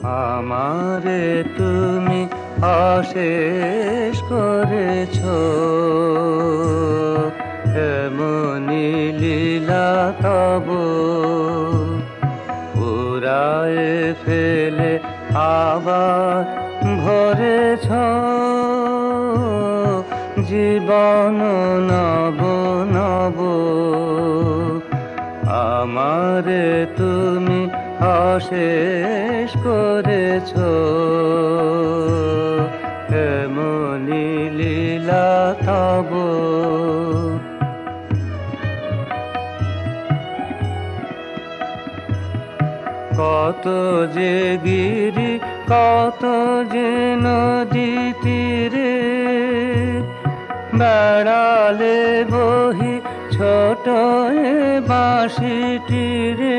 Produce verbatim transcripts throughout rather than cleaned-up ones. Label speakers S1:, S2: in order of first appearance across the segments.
S1: আমারে তুমি অশেষ করেছ, এমনি লীলা তব পুরায় ফেলে আবার ভরেছ জীবন নব নব। আমারে তুমি অশেষ করেছ, এমনি লীলা তব। কত যে গিরি কত যে নদী তীরে বেড়ালে বহি ছোট এ বাঁশিটি রে।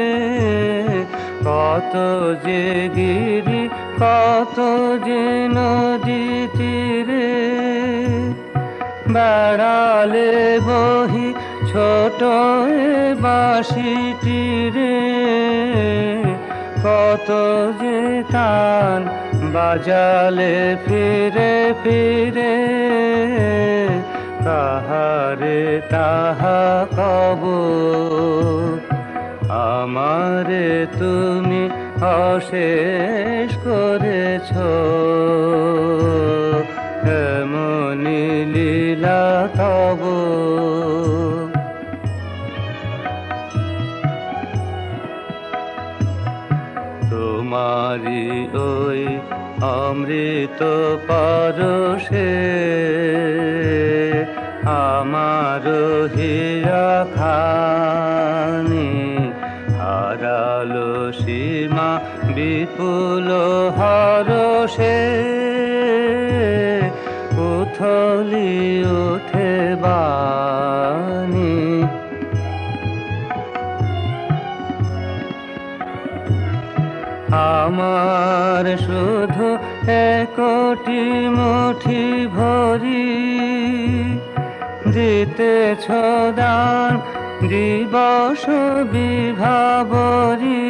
S1: কত যে গিরি কত যে নদী তীরে বেড়ালে বহি ছোট এ বাঁশিটি রে। কত যে তান বাজালে ফিরে ফিরে কাহারে তাহা কব। আমারে তুমি অশেষ করেছ, এমনি লীলা তব। তোমারি ওই অমৃত পরশে আমার হিয়া খানি হারালো সীমা বিপুল হরষে। উথলি উঠে বাণী আমার শুধু একটি মুঠি ভরি দিতেছ দান দিবস বিভাবরী।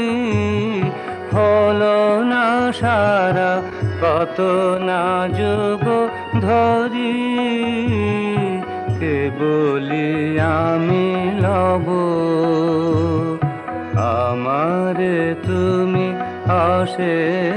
S1: হলো না সারা কত না যুগ ধরি, কেবলি আমি লব। আমারে তুমি অশেষ